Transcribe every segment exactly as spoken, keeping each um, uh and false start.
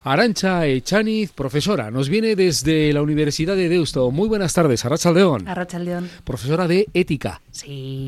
Arantxa Echaniz, profesora, nos viene desde la Universidad de Deusto. Muy buenas tardes, Arratsaldeon. Arratsaldeon. Profesora de Ética. Sí.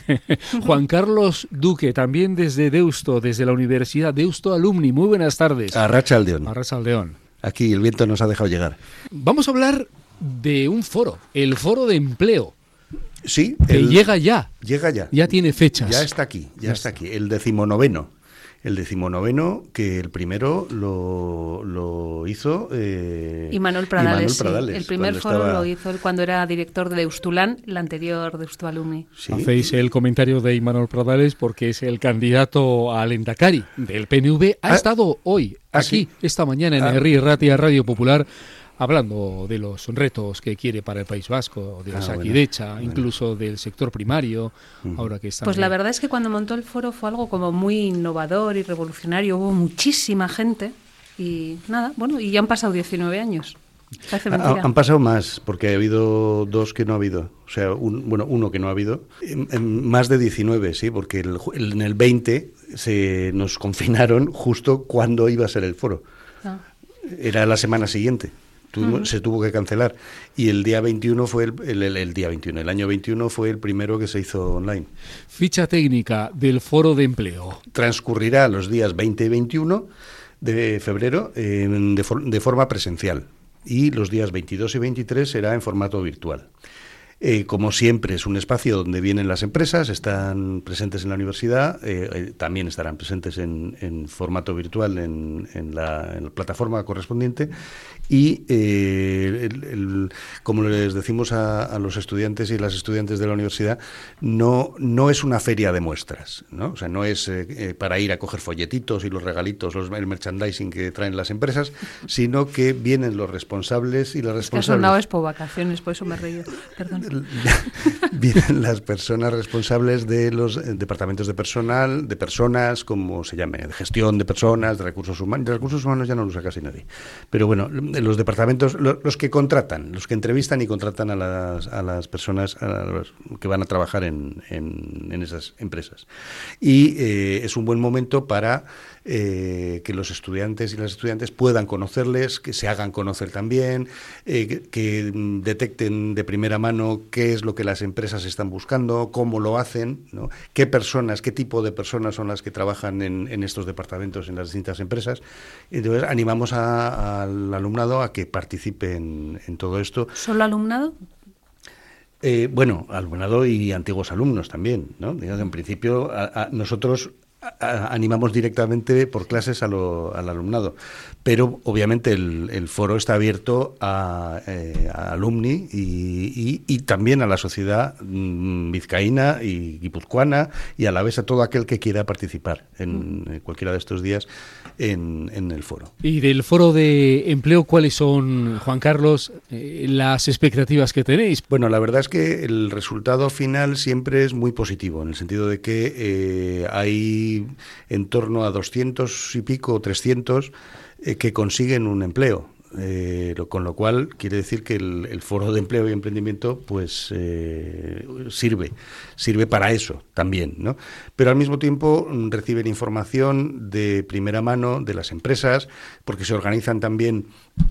Juan Carlos Duque, también desde Deusto, desde la Universidad Deusto Alumni. Muy buenas tardes. Arratsaldeon. Arratsaldeon. Aquí el viento nos ha dejado llegar. Vamos a hablar de un foro, el foro de empleo. Sí. Que el... llega ya. Llega ya. Ya tiene fechas. Ya está aquí, ya, ya está aquí. El decimonoveno. El decimonoveno, que el primero lo, lo hizo eh, Imanol Pradales. Imanol Pradales Sí. El primer foro estaba... lo hizo él cuando era director de Deustulán, el anterior Deusto Alumni. ¿Sí? Hacéis el comentario de Imanol Pradales porque es el candidato al Lehendakari del P N V. Ha ah, estado hoy, ¿ah, aquí, sí? esta mañana en ah. Herri Ratia Radio Popular, hablando de los retos que quiere para el País Vasco, de la ah, Saquidecha, bueno, incluso bueno. del sector primario, uh-huh. ahora que está... Pues la verdad es que cuando montó el foro fue algo como muy innovador y revolucionario, hubo muchísima gente y nada, bueno, y ya han pasado diecinueve años. Parece mentira. Ha, han pasado más, porque ha habido dos que no ha habido, o sea, un, bueno, uno que no ha habido, en, en más de diecinueve, sí, porque el, el, en el veinte se nos confinaron justo cuando iba a ser el foro. Ah. Era la semana siguiente. Tuvo, uh-huh. Se tuvo que cancelar y el día veintiuno fue el, el, el, el día veintiuno, el año veintiuno fue el primero que se hizo online. Ficha técnica del Foro de Empleo. Transcurrirá los días veinte y veintiuno de febrero eh, de, for, de forma presencial y los días veintidós y veintitrés será en formato virtual. Eh, como siempre, es un espacio donde vienen las empresas, están presentes en la universidad, eh, eh, también estarán presentes en, en formato virtual en, en, la, en la plataforma correspondiente y, eh, el, el, como les decimos a, a los estudiantes y las estudiantes de la universidad, no, no es una feria de muestras, ¿no? O sea, no es eh, eh, para ir a coger folletitos y los regalitos, los, el merchandising que traen las empresas, sino que vienen los responsables y las responsables... Es que ha sonado Expo Vacaciones, por eso me he reído, perdón. Vienen las personas responsables de los departamentos de personal, de personas, como se llame, de gestión de personas, de recursos humanos. De recursos humanos ya no lo usa casi nadie. Pero bueno, los departamentos, los, los que contratan, los que entrevistan y contratan a las, a las personas a los que van a trabajar en, en, en esas empresas. Y eh, es un buen momento para eh, que los estudiantes y las estudiantes puedan conocerles, que se hagan conocer también, eh, que, que detecten de primera mano qué es lo que las empresas están buscando, cómo lo hacen, ¿no? Qué personas, qué tipo de personas son las que trabajan en, en estos departamentos, en las distintas empresas. Entonces, animamos a, al alumnado a que participe en, en todo esto. ¿Solo alumnado? Eh, bueno, alumnado y antiguos alumnos también, ¿no? Digamos, en principio, a, a nosotros a, animamos directamente por clases a lo, al alumnado, pero obviamente el, el foro está abierto a, eh, a alumni y, y, y también a la sociedad mm, vizcaína y guipuzcoana y a la vez a todo aquel que quiera participar en, en cualquiera de estos días en, en el foro. Y del foro de empleo, ¿cuáles son, Juan Carlos, eh, las expectativas que tenéis? Bueno, la verdad es que el resultado final siempre es muy positivo, en el sentido de que eh, hay en torno a doscientos y pico, trescientos, eh, que consiguen un empleo. Eh, lo, con lo cual quiere decir que el, el foro de empleo y emprendimiento pues eh, sirve sirve para eso también, ¿no? Pero al mismo tiempo reciben información de primera mano de las empresas, porque se organizan también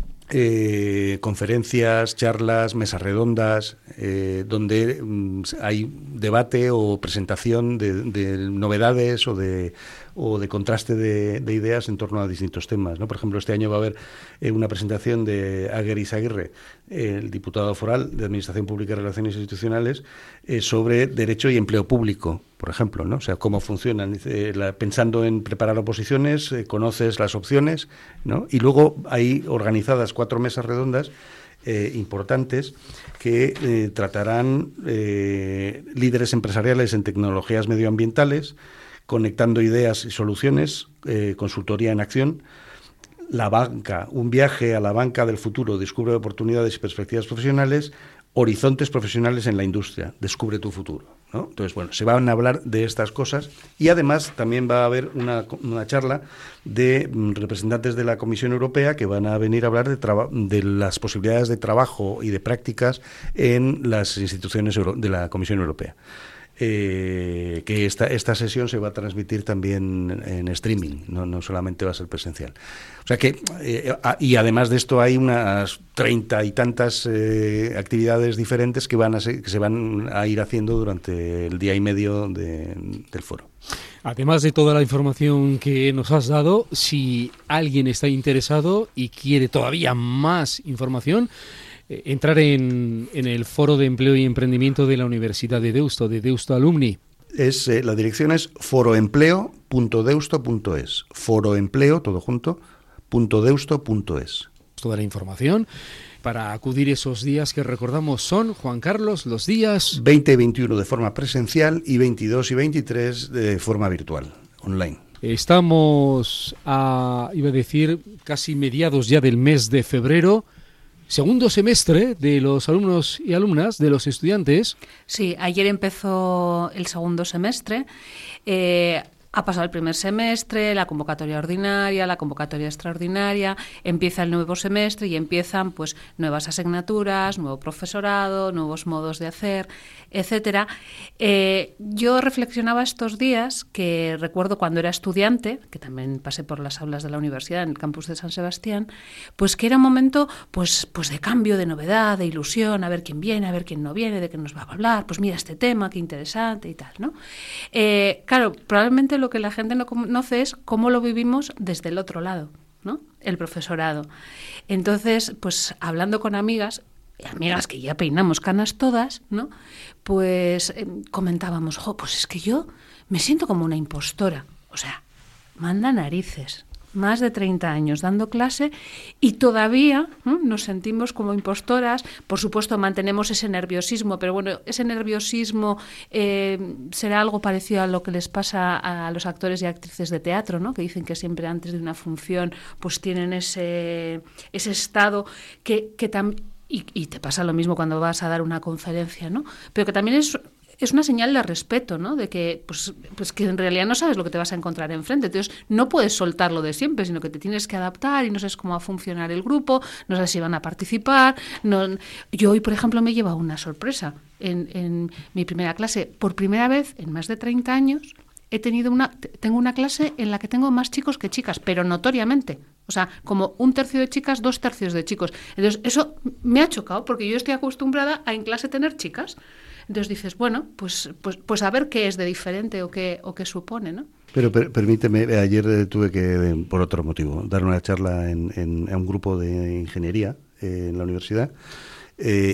Eh, conferencias, charlas, mesas redondas, eh, donde mm, hay debate o presentación de, de novedades o de, o de contraste de, de ideas en torno a distintos temas, ¿no? Por ejemplo, este año va a haber eh, una presentación de Aguer Izaguirre, eh, el diputado foral de Administración Pública y Relaciones Institucionales, eh, sobre derecho y empleo público, por ejemplo, ¿no? O sea, cómo funcionan. Eh, la, pensando en preparar oposiciones, eh, conoces las opciones, ¿no? Y luego hay organizadas cuatro mesas redondas eh, importantes que eh, tratarán eh, líderes empresariales en tecnologías medioambientales, conectando ideas y soluciones, eh, consultoría en acción, la banca, un viaje a la banca del futuro, descubre oportunidades y perspectivas profesionales, horizontes profesionales en la industria, descubre tu futuro, ¿no? Entonces, bueno, se van a hablar de estas cosas y además también va a haber una, una charla de representantes de la Comisión Europea que van a venir a hablar de, traba, de las posibilidades de trabajo y de prácticas en las instituciones euro, de la Comisión Europea. eh, que esta, esta sesión se va a transmitir también en streaming, no, no solamente va a ser presencial. O sea que, eh, y además de esto hay unas treinta y tantas eh, actividades diferentes que, van a ser, que se van a ir haciendo durante el día y medio de, del foro. Además de toda la información que nos has dado, si alguien está interesado y quiere todavía más información, eh, entrar en, en el Foro de Empleo y Emprendimiento de la Universidad de Deusto, de Deusto Alumni. Es, eh, la dirección es foroempleo punto deusto punto es. Foroempleo, todo junto, punto deusto punto es. Toda la información para acudir esos días que recordamos son, Juan Carlos, los días veinte y veintiuno de forma presencial y veintidós y veintitrés de forma virtual, online. Estamos a, iba a decir, casi mediados ya del mes de febrero, segundo semestre de los alumnos y alumnas, de los estudiantes. Sí, ayer empezó el segundo semestre. Eh, Ha pasado el primer semestre, la convocatoria ordinaria, la convocatoria extraordinaria, empieza el nuevo semestre y empiezan pues nuevas asignaturas, nuevo profesorado, nuevos modos de hacer, etcétera. Eh, yo reflexionaba estos días que recuerdo cuando era estudiante, que también pasé por las aulas de la universidad en el campus de San Sebastián, pues que era un momento pues, pues de cambio, de novedad, de ilusión, a ver quién viene, a ver quién no viene, de qué nos va a hablar, pues mira este tema, qué interesante y tal, ¿no? Eh, claro, probablemente lo que la gente no conoce es cómo lo vivimos desde el otro lado, ¿no? El profesorado. Entonces, pues hablando con amigas, amigas que ya peinamos canas todas, ¿no? Pues eh, comentábamos, jo, pues es que yo me siento como una impostora. O sea, manda narices. Más de treinta años dando clase y todavía ¿no? nos sentimos como impostoras. Por supuesto, mantenemos ese nerviosismo, pero bueno, ese nerviosismo eh, será algo parecido a lo que les pasa a los actores y actrices de teatro, ¿no? Que dicen que siempre antes de una función pues tienen ese, ese estado que, que también... Y, y te pasa lo mismo cuando vas a dar una conferencia, ¿no? Pero que también es... es una señal de respeto, ¿no? De que, pues, pues que en realidad no sabes lo que te vas a encontrar enfrente. Entonces, no puedes soltarlo de siempre, sino que te tienes que adaptar y no sabes cómo va a funcionar el grupo, no sabes si van a participar. No... Yo hoy, por ejemplo, me he llevado una sorpresa. En, en mi primera clase, por primera vez en más de treinta años, he tenido una, tengo una clase en la que tengo más chicos que chicas, pero notoriamente. O sea, como un tercio de chicas, dos tercios de chicos. Entonces, eso me ha chocado, porque yo estoy acostumbrada a en clase tener chicas. Entonces dices, bueno, pues, pues, pues a ver qué es de diferente o qué, o qué supone, ¿no? Pero per, permíteme, ayer eh, tuve que, por otro motivo, dar una charla en, en, en un grupo de ingeniería eh, en la universidad eh,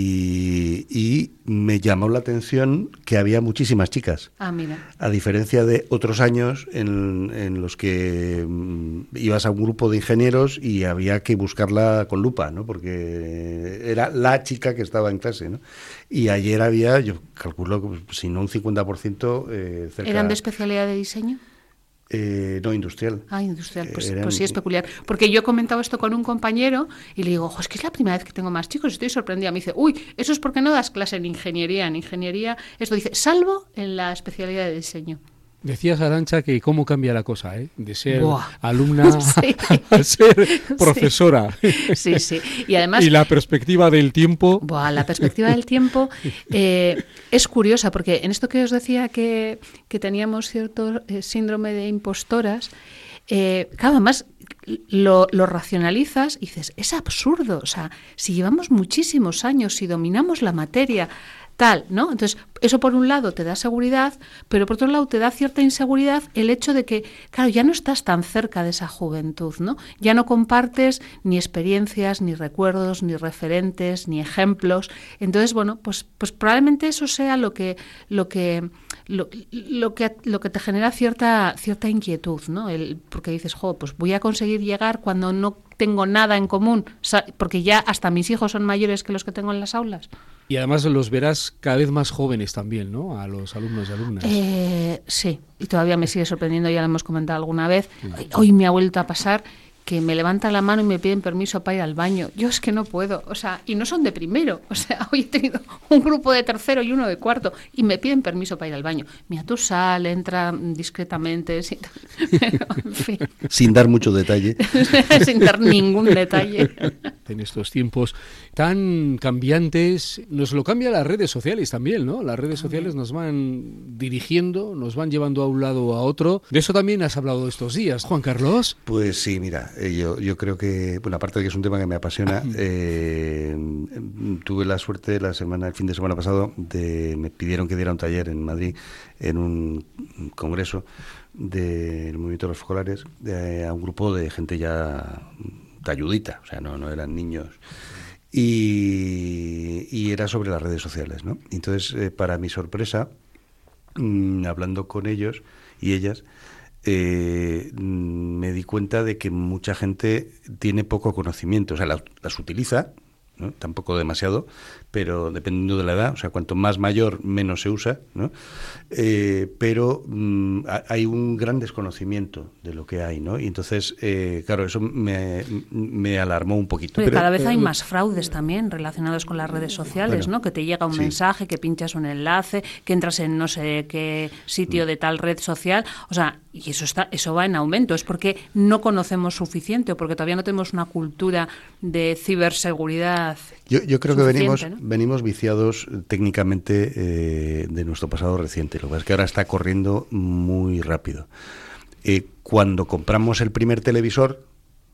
y, y me llamó la atención que había muchísimas chicas. Ah, mira. A diferencia de otros años en, en los que mm, ibas a un grupo de ingenieros y había que buscarla con lupa, ¿no? Porque era la chica que estaba en clase, ¿no? Y ayer había, yo calculo, si no un cincuenta por ciento eh, cerca... ¿Eran de especialidad de diseño? Eh, no, industrial. Ah, industrial, pues, Eran... pues sí es peculiar. Porque yo he comentado esto con un compañero y le digo, ojo, es que es la primera vez que tengo más chicos, estoy sorprendida. Me dice, uy, eso es porque no das clase en ingeniería. En ingeniería, esto dice, salvo en la especialidad de diseño. Decías, Arantxa, que cómo cambia la cosa, ¿eh? De ser Buah. alumna sí. a ser profesora. Sí, sí. Y además... Y la perspectiva del tiempo... Buah, la perspectiva del tiempo eh, es curiosa, porque en esto que os decía que, que teníamos cierto eh, síndrome de impostoras, eh, claro, además lo, lo racionalizas y dices, es absurdo. O sea, si llevamos muchísimos años, si dominamos la materia... tal, ¿no? Entonces, eso por un lado te da seguridad, pero por otro lado te da cierta inseguridad el hecho de que, claro, ya no estás tan cerca de esa juventud, ¿no? Ya no compartes ni experiencias, ni recuerdos, ni referentes, ni ejemplos. Entonces, bueno, pues, pues probablemente eso sea lo que, lo que, lo, lo que, lo que te genera cierta, cierta inquietud, ¿no? El, porque dices, jo, pues voy a conseguir llegar cuando no tengo nada en común, porque ya hasta mis hijos son mayores que los que tengo en las aulas. Y además los verás cada vez más jóvenes también, ¿no? A los alumnos y alumnas. Eh, sí, y todavía me sigue sorprendiendo, ya lo hemos comentado alguna vez. Hoy me ha vuelto a pasar que me levantan la mano y me piden permiso para ir al baño. Yo es que no puedo, o sea, y no son de primero, o sea, hoy he tenido un grupo de tercero y uno de cuarto y me piden permiso para ir al baño. Mira, tú sal, entra discretamente, sin, pero, en fin. Sin dar mucho detalle. Sin dar ningún detalle. En estos tiempos tan cambiantes, nos lo cambian las redes sociales también, ¿no? Las redes sociales nos van dirigiendo, nos van llevando a un lado o a otro. De eso también has hablado estos días, Juan Carlos. Pues sí, mira, eh, yo, yo creo que, bueno, aparte de que es un tema que me apasiona, eh, tuve la suerte la semana, el fin de semana pasado, de me pidieron que diera un taller en Madrid, en un congreso del movimiento de los focolares, de, a un grupo de gente ya talludita, o sea, no, no eran niños. Y, y era sobre las redes sociales, ¿no? Entonces, eh, para mi sorpresa, mmm, hablando con ellos y ellas, Eh, me di cuenta de que mucha gente tiene poco conocimiento, o sea, las, las utiliza, ¿no? Tampoco demasiado, pero dependiendo de la edad, o sea, cuanto más mayor, menos se usa, ¿no? Eh, pero mm, hay un gran desconocimiento de lo que hay, ¿no? Y entonces, eh, claro, eso me, me alarmó un poquito. Pero pero, cada vez pero, hay más fraudes también relacionados con las redes sociales, bueno, ¿no? Que te llega un sí. mensaje, que pinchas un enlace, que entras en no sé qué sitio de tal red social, o sea, y eso está, eso va en aumento. Es porque no conocemos suficiente o porque todavía no tenemos una cultura de ciberseguridad. Yo, yo creo que venimos, ¿no? venimos viciados técnicamente eh, de nuestro pasado reciente. Lo que pasa es que ahora está corriendo muy rápido. Eh, cuando compramos el primer televisor,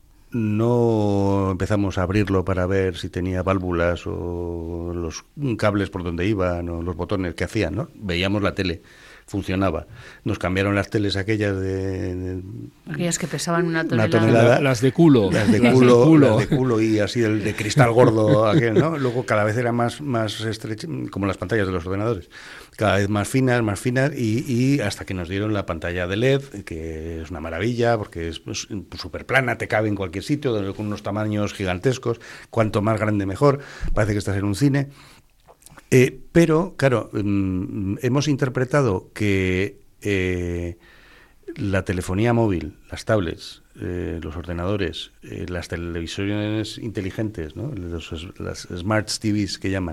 no empezamos a abrirlo para ver si tenía válvulas o los cables por donde iban o los botones que hacían, ¿no? Veíamos la tele. Funcionaba. Nos cambiaron las teles aquellas de... de aquellas que pesaban una tonelada. Una tonelada las de culo. Las de culo, las de culo, las de culo y así el de cristal gordo, aquel, ¿no? Luego cada vez era más, más estrecho, como las pantallas de los ordenadores. Cada vez más finas, más finas y, y hasta que nos dieron la pantalla de L E D, que es una maravilla porque es pues, súper plana, te cabe en cualquier sitio, con unos tamaños gigantescos. Cuanto más grande mejor. Parece que estás en un cine. Eh, pero, claro, mm, hemos interpretado que eh, la telefonía móvil, las tablets, eh, los ordenadores, eh, las televisiones inteligentes, ¿no? Los, las smart T Vs que llaman,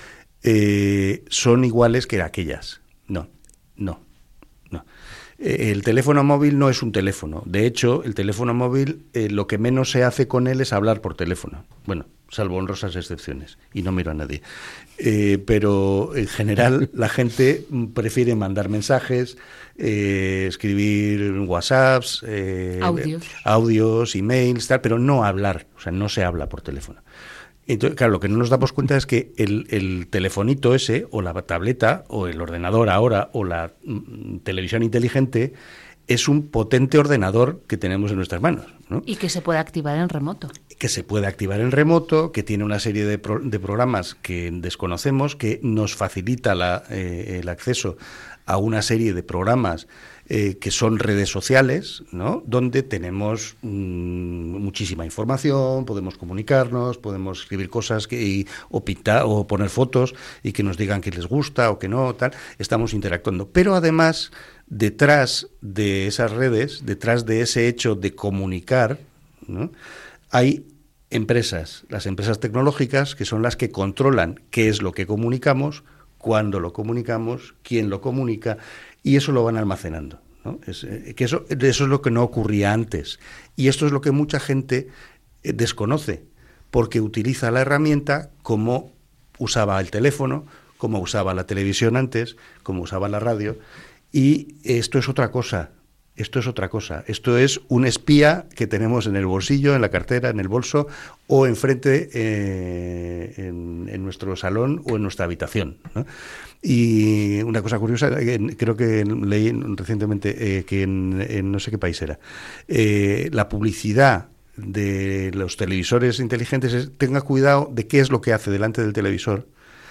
eh, son iguales que aquellas. No, no, no. Eh, el teléfono móvil no es un teléfono. De hecho, el teléfono móvil, eh, lo que menos se hace con él es hablar por teléfono. Bueno, salvo honrosas excepciones, y no miro a nadie. Eh, pero en general la gente prefiere mandar mensajes, eh, escribir WhatsApps, eh, audios, audios, emails, tal, pero no hablar, o sea, no se habla por teléfono. Entonces, claro, lo que no nos damos cuenta es que el, el telefonito ese, o la tableta, o el ordenador ahora, o la mm, televisión inteligente, es un potente ordenador que tenemos en nuestras manos, ¿no? Y que se puede activar en remoto. Que se puede activar en remoto, que tiene una serie de, pro, de programas que desconocemos, que nos facilita la, eh, el acceso a una serie de programas eh, que son redes sociales, ¿no? Donde tenemos mmm, muchísima información, podemos comunicarnos, podemos escribir cosas que, y, o pintar o poner fotos y que nos digan que les gusta o que no, tal. Estamos interactuando. Pero además, detrás de esas redes, detrás de ese hecho de comunicar, ¿no? Hay empresas, las empresas tecnológicas, que son las que controlan qué es lo que comunicamos, cuándo lo comunicamos, quién lo comunica, y eso lo van almacenando, ¿no? Es, eh, que eso, eso es lo que no ocurría antes. Y esto es lo que mucha gente eh, desconoce, porque utiliza la herramienta como usaba el teléfono, como usaba la televisión antes, como usaba la radio, y esto es otra cosa. Esto es otra cosa. Esto es un espía que tenemos en el bolsillo, en la cartera, en el bolso o enfrente eh, en, en nuestro salón o en nuestra habitación, ¿no? Y una cosa curiosa, creo que leí recientemente eh, que en, en no sé qué país era, eh, la publicidad de los televisores inteligentes es: tenga cuidado de qué es lo que hace delante del televisor,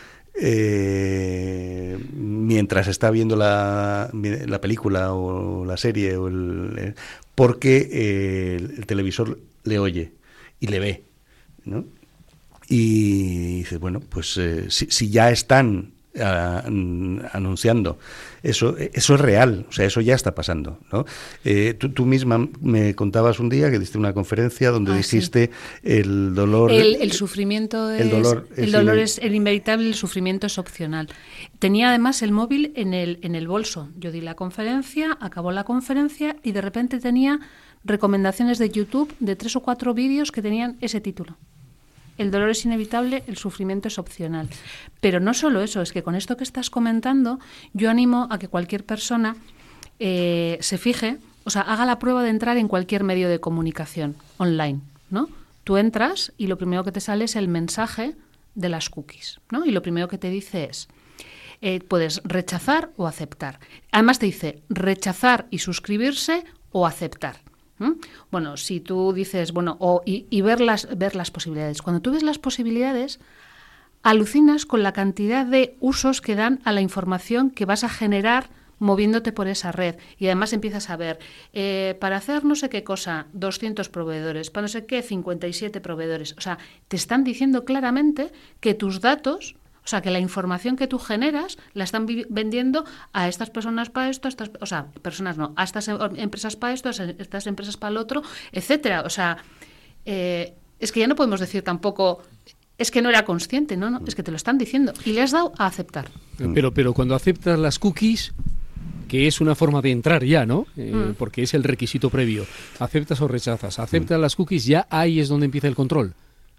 Eh, mientras está viendo la, la película o la serie o el, eh, porque eh, el, el televisor le oye y le ve, ¿no? Y dice, bueno, pues eh, si, si ya están a, anunciando. Eso, eso es real, o sea, eso ya está pasando, ¿no? Eh, tú, tú misma me contabas un día que diste una conferencia donde ah, dijiste sí. el dolor... El, el sufrimiento es... El dolor, el, es, dolor es el inevitable, el sufrimiento es opcional. Tenía además el móvil en el, en el bolso. Yo di la conferencia, acabó la conferencia y de repente tenía recomendaciones de YouTube de tres o cuatro vídeos que tenían ese título. El dolor es inevitable, el sufrimiento es opcional. Pero no solo eso, es que con esto que estás comentando, yo animo a que cualquier persona eh, se fije, o sea, haga la prueba de entrar en cualquier medio de comunicación online, ¿no? Tú entras y lo primero que te sale es el mensaje de las cookies, ¿no? Y lo primero que te dice es, eh, puedes rechazar o aceptar. Además te dice rechazar y suscribirse o aceptar. ¿Mm? Bueno, si tú dices, bueno, o, y, y ver, las, ver las posibilidades. Cuando tú ves las posibilidades, alucinas con la cantidad de usos que dan a la información que vas a generar moviéndote por esa red. Y además empiezas a ver, eh, para hacer no sé qué cosa, doscientos proveedores, para no sé qué, cincuenta y siete proveedores. O sea, te están diciendo claramente que tus datos... O sea, que la información que tú generas la están vi- vendiendo a estas personas para esto, a estas, o sea, personas no, a estas em- empresas para esto, a estas empresas para el otro, etcétera. O sea, eh, es que ya no podemos decir tampoco, es que no era consciente, no, no, es que te lo están diciendo y le has dado a aceptar. Pero, pero cuando aceptas las cookies, que es una forma de entrar ya, ¿no? Eh, mm. Porque es el requisito previo. Aceptas o rechazas. Aceptas mm. las cookies, ya ahí es donde empieza el control.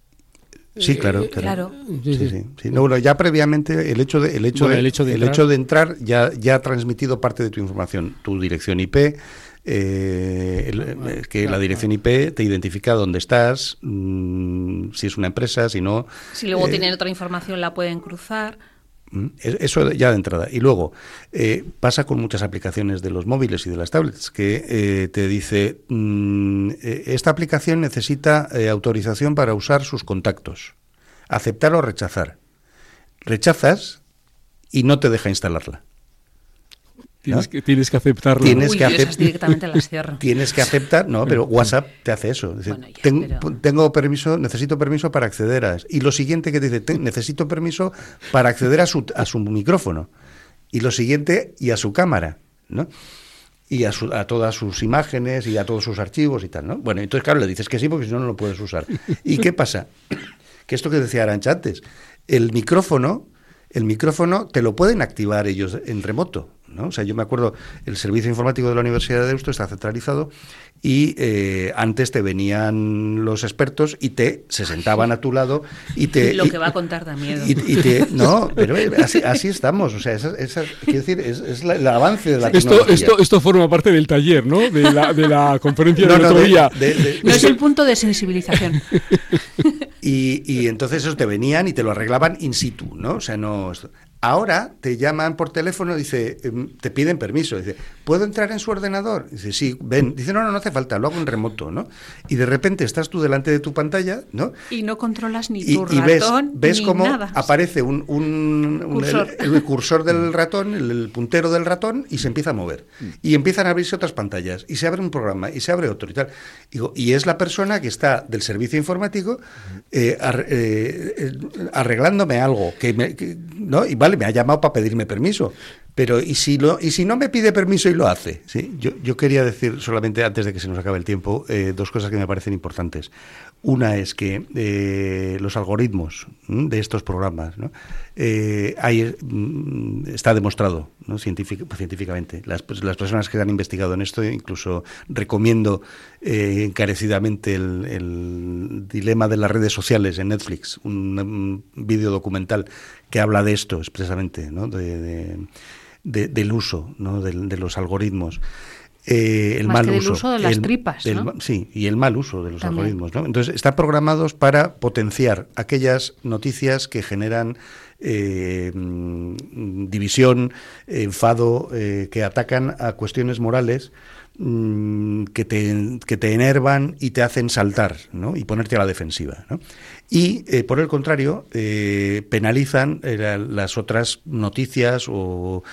Sí, claro, claro. Sí, sí, sí. Sí. No, bueno, ya previamente el hecho de el hecho bueno, de, el hecho de el entrar, hecho de entrar ya ya ha transmitido parte de tu información, tu dirección I P, eh, el, bueno, que claro, la dirección claro. I P te identifica dónde estás, mmm, si es una empresa, si no. Si luego eh, tienen otra información la pueden cruzar. Eso ya de entrada. Y luego, eh, pasa con muchas aplicaciones de los móviles y de las tablets, que eh, te dice, mmm, esta aplicación necesita eh, autorización para usar sus contactos. Aceptar o rechazar. Rechazas y no te deja instalarla. Tienes, ¿no? que, tienes que aceptarlo. Tienes Uy, que yo esas directamente las cierro. Tienes que aceptar, no, pero WhatsApp te hace eso. Es decir, bueno, ya, ten, pero... tengo permiso, necesito permiso para acceder a eso. Y lo siguiente que te dice, te, necesito permiso para acceder a su, a su micrófono. Y lo siguiente, y a su cámara, ¿no? Y a, su, a todas sus imágenes y a todos sus archivos y tal, ¿no? Bueno, entonces, claro, le dices que sí porque si no, no lo puedes usar. ¿Y qué pasa? Que esto que decía Arantxa antes, el micrófono, el micrófono te lo pueden activar ellos en remoto, ¿no? O sea, yo me acuerdo, el servicio informático de la Universidad de Deusto está centralizado y eh, antes te venían los expertos y te se sentaban a tu lado y te... Lo y, que va a contar da miedo. Y, y te, no, pero así, así estamos, o sea, esa, esa, quiero decir, es, es la, el avance de la esto, tecnología. Esto, esto forma parte del taller, ¿no? De la, de la conferencia no, del no, otro de, día. De, de, no es el punto de sensibilización. Y, y entonces esos te venían y te lo arreglaban in situ, ¿no? O sea, no... Ahora te llaman por teléfono, dice, te piden permiso, dice, ¿puedo entrar en su ordenador? Dice, sí, ven. Dice, no, no, no hace falta, lo hago en remoto, ¿no? Y de repente estás tú delante de tu pantalla, ¿no? Y no controlas ni y, tu y ratón, ves, ves ni cómo nada. aparece un, un, un cursor. El, el cursor del ratón, el, el puntero del ratón, y se empieza a mover. Y empiezan a abrirse otras pantallas, y se abre un programa, y se abre otro y tal. Digo, y es la persona que está del servicio informático eh, ar, eh, arreglándome algo, que, me, que ¿no? Y vale, me ha llamado para pedirme permiso, pero ¿y si lo y si no me pide permiso y lo hace? ¿Sí? Yo, yo quería decir solamente, antes de que se nos acabe el tiempo, eh, dos cosas que me parecen importantes. Una es que eh, los algoritmos ¿m? de estos programas, ¿no? eh, hay, m, está demostrado, ¿no? Científic, científicamente. Las, pues, las personas que han investigado en esto, incluso recomiendo eh, encarecidamente el, el dilema de las redes sociales en Netflix, un, un vídeo documental que habla de esto expresamente, ¿no? de, de, de, del uso, ¿no? de, de los algoritmos. Eh, el Más mal que del uso, uso de las el, tripas, del, ¿no? Sí, y el mal uso de los También. algoritmos, ¿no? Entonces, están programados para potenciar aquellas noticias que generan eh, división, enfado, eh, que atacan a cuestiones morales mmm, que, te, que te enervan y te hacen saltar, ¿no? Y ponerte a la defensiva, ¿no? Y, eh, por el contrario, eh, penalizan eh, las otras noticias o,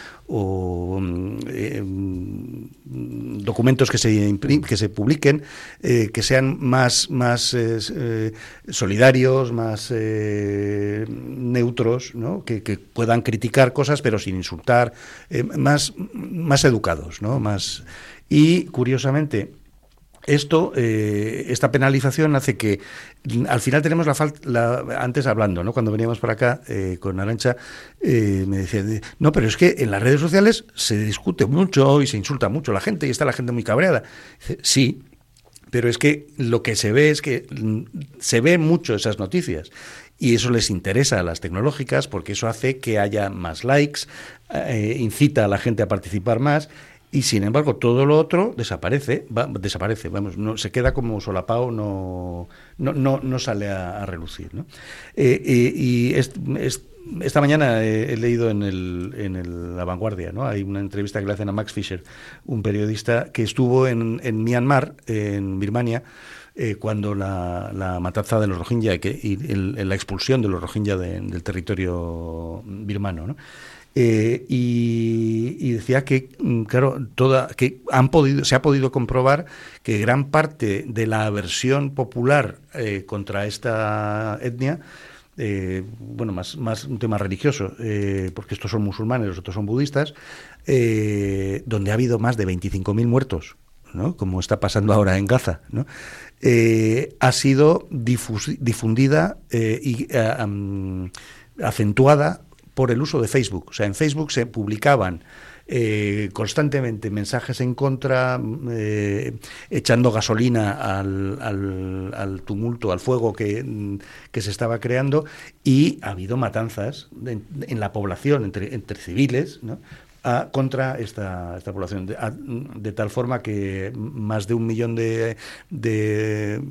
o eh, documentos que se, imprim, que se publiquen, eh, que sean más, más eh, solidarios, más eh, neutros, ¿no? Que, que puedan criticar cosas pero sin insultar, eh, más, más educados, ¿no? Más, y, curiosamente, Esto, eh, esta penalización hace que al final tenemos la falta, la, antes hablando, ¿no? Cuando veníamos para acá eh, con Arantxa, eh, me decía, no, pero es que en las redes sociales se discute mucho y se insulta mucho a la gente y está la gente muy cabreada. Sí, pero es que lo que se ve es que se ven mucho esas noticias y eso les interesa a las tecnológicas porque eso hace que haya más likes, eh, incita a la gente a participar más. Y sin embargo todo lo otro desaparece, va, desaparece, vamos, no se queda como solapado, no, no, no, no sale a, a relucir, ¿no? Eh, eh, y es, es, esta mañana he, he leído en el, en el La Vanguardia, ¿no? Hay una entrevista que le hacen a Max Fisher, un periodista que estuvo en, en Myanmar, en Birmania, eh, cuando la, la matanza de los Rohingya y, que, y el, la expulsión de los Rohingya de, del territorio birmano, ¿no? Eh, y, y decía que, claro, toda, que han podido, se ha podido comprobar que gran parte de la aversión popular eh, contra esta etnia, eh, bueno, más, más un tema religioso, eh, porque estos son musulmanes, los otros son budistas, eh, donde ha habido más de veinticinco mil muertos, ¿no? Como está pasando ahora en Gaza, ¿no? Eh, ha sido difus, difundida eh, y eh, um, acentuada por el uso de Facebook. O sea, en Facebook se publicaban eh, constantemente mensajes en contra, eh, echando gasolina al, al, al tumulto, al fuego que, que se estaba creando, y ha habido matanzas en, en la población, entre, entre civiles, ¿no? A, contra esta, esta población, de, a, de tal forma que más de un millón de... de,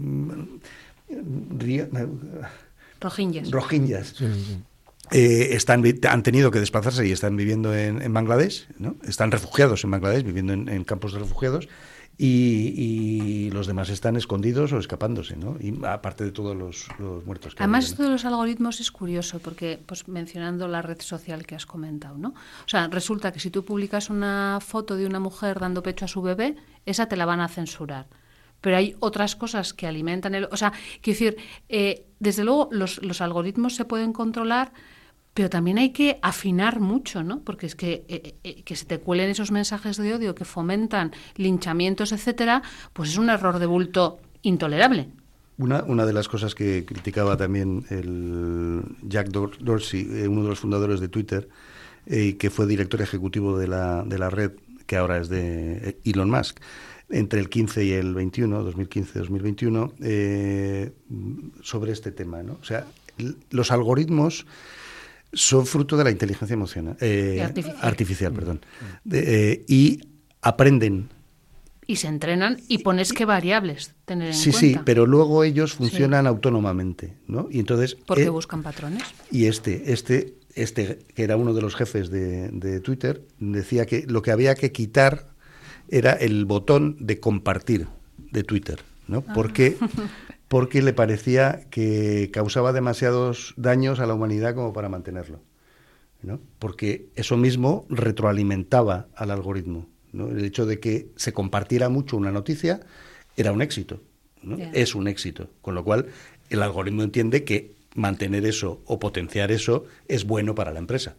de Rohingyas. Rohingyas. Sí, sí. Eh, están, han tenido que desplazarse y están viviendo en, en Bangladesh, ¿no? Están refugiados en Bangladesh, viviendo en, en campos de refugiados, y, y los demás están escondidos o escapándose, ¿no? Y aparte de todos los, los muertos que Además, hay, ¿no? esto de los algoritmos es curioso, porque, pues mencionando la red social que has comentado, ¿no? O sea, resulta que si tú publicas una foto de una mujer dando pecho a su bebé, esa te la van a censurar. Pero hay otras cosas que alimentan el... O sea, quiero decir, eh, desde luego los, los algoritmos se pueden controlar, pero también hay que afinar mucho, ¿no? Porque es que eh, eh, que se te cuelen esos mensajes de odio que fomentan linchamientos, etcétera, pues es un error de bulto intolerable. Una, una de las cosas que criticaba también el Jack Dorsey, eh, uno de los fundadores de Twitter, eh, que fue director ejecutivo de la, de la red, que ahora es de Elon Musk, entre el quince y el veintiuno, dos mil quince dos mil veintiuno, eh, sobre este tema, ¿no? O sea, los algoritmos son fruto de la inteligencia emocional, eh, artificial. artificial, perdón, de, eh, y aprenden. Y se entrenan y pones qué variables tener en sí, cuenta. Sí, sí, pero luego ellos funcionan sí. autónomamente, ¿no? Y entonces porque eh, buscan patrones. Y este, este, este, que era uno de los jefes de, de Twitter, decía que lo que había que quitar era el botón de compartir de Twitter, ¿no? Ah. Porque porque le parecía que causaba demasiados daños a la humanidad como para mantenerlo, ¿no? Porque eso mismo retroalimentaba al algoritmo, ¿no? El hecho de que se compartiera mucho una noticia era un éxito, ¿no? Yeah. Es un éxito, con lo cual el algoritmo entiende que mantener eso o potenciar eso es bueno para la empresa.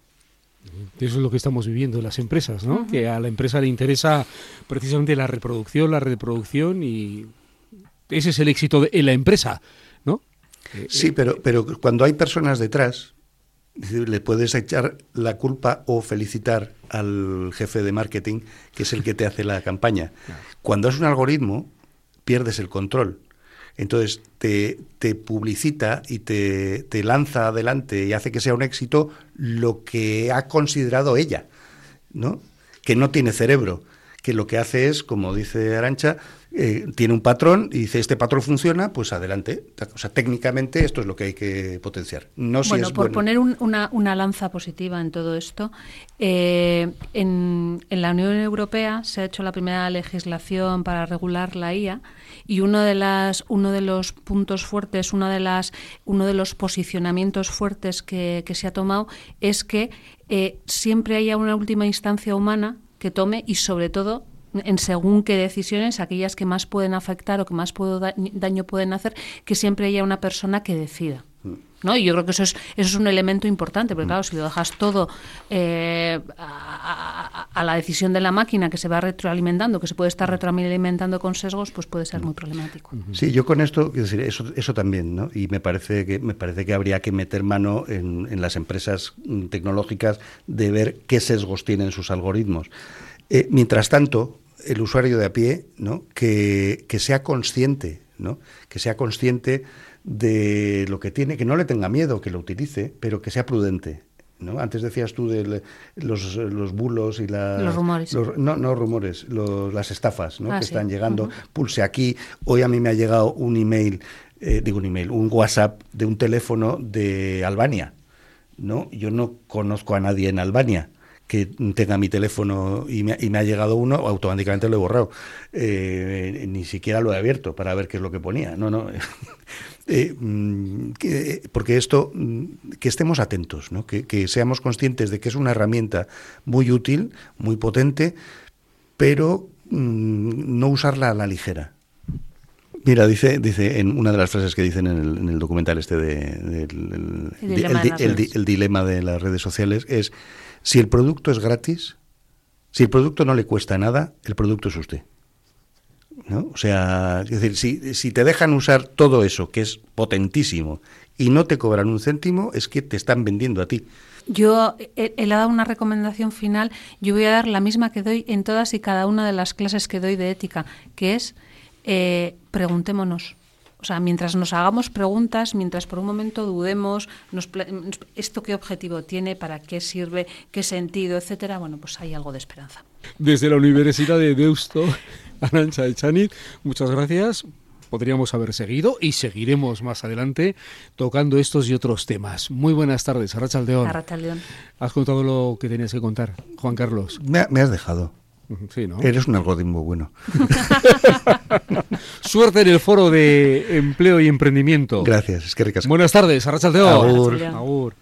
Eso es lo que estamos viviendo en las empresas, ¿no? Uh-huh. Que a la empresa le interesa precisamente la reproducción, la reproducción, y ese es el éxito de en la empresa, ¿no? Sí, pero, pero cuando hay personas detrás, le puedes echar la culpa o felicitar al jefe de marketing, que es el que te hace la campaña. Cuando es un algoritmo, pierdes el control. Entonces te, te publicita y te, te lanza adelante y hace que sea un éxito lo que ha considerado ella, ¿no? Que no tiene cerebro, que lo que hace es, como dice Arantxa, eh, tiene un patrón y dice, este patrón funciona, pues adelante. O sea, técnicamente esto es lo que hay que potenciar. No si bueno, es por bueno. poner un, una, una lanza positiva en todo esto, eh, en, en la Unión Europea se ha hecho la primera legislación para regular la I A y uno de las uno de los puntos fuertes, una de las uno de los posicionamientos fuertes que, que se ha tomado es que eh, siempre haya una última instancia humana que tome y sobre todo en según qué decisiones, aquellas que más pueden afectar o que más puedo da- daño pueden hacer, que siempre haya una persona que decida. ¿No? Y yo creo que eso es eso es un elemento importante, porque claro, si lo dejas todo eh, a, a, a la decisión de la máquina, que se va retroalimentando, que se puede estar retroalimentando con sesgos, pues puede ser muy problemático. Sí, yo con esto, quiero decir, eso, eso también, ¿no? Y me parece que me parece que habría que meter mano en, en las empresas tecnológicas de ver qué sesgos tienen sus algoritmos. Eh, mientras tanto, el usuario de a pie, ¿no? que, que sea consciente, ¿no? que sea consciente de lo que tiene, que no le tenga miedo, que lo utilice, pero que sea prudente, ¿no? Antes decías tú de los, los bulos y la, los rumores. Los, no, no rumores, los, las estafas, ¿no? Ah, que sí. están llegando. Uh-huh. Pulse aquí. Hoy a mí me ha llegado un email, eh, digo un email, un WhatsApp de un teléfono de Albania, ¿no? Yo no conozco a nadie en Albania que tenga mi teléfono y me, y me ha llegado uno, automáticamente lo he borrado. Eh, ni siquiera lo he abierto para ver qué es lo que ponía. No, no. Eh, que, porque esto, que estemos atentos, ¿no? que, que seamos conscientes de que es una herramienta muy útil, muy potente, pero mmm, no usarla a la ligera. Mira, dice dice en una de las frases que dicen en el, en el documental este de, de, de, el, el, dilema el, el, el, el dilema de las redes sociales es: si el producto es gratis, si el producto no le cuesta nada, el producto es usted, ¿no? O sea, es decir, si, si te dejan usar todo eso, que es potentísimo, y no te cobran un céntimo, es que te están vendiendo a ti. Yo he, he dado una recomendación final. Yo voy a dar la misma que doy en todas y cada una de las clases que doy de ética, que es eh, preguntémonos. O sea, mientras nos hagamos preguntas, mientras por un momento dudemos, nos, ¿esto qué objetivo tiene? ¿Para qué sirve? ¿Qué sentido? Etcétera. Bueno, pues hay algo de esperanza. Desde la Universidad de Deusto, Arantxa Echaniz, muchas gracias. Podríamos haber seguido y seguiremos más adelante tocando estos y otros temas. Muy buenas tardes, Arratsaldeon. Arratsaldeon. Has contado lo que tenías que contar, Juan Carlos. Me, me has dejado. Sí, ¿no? Eres un algoritmo bueno. Suerte en el foro de empleo y emprendimiento. Gracias, es que ricas. Buenas tardes, Arratsaldeon. Agur. Agur.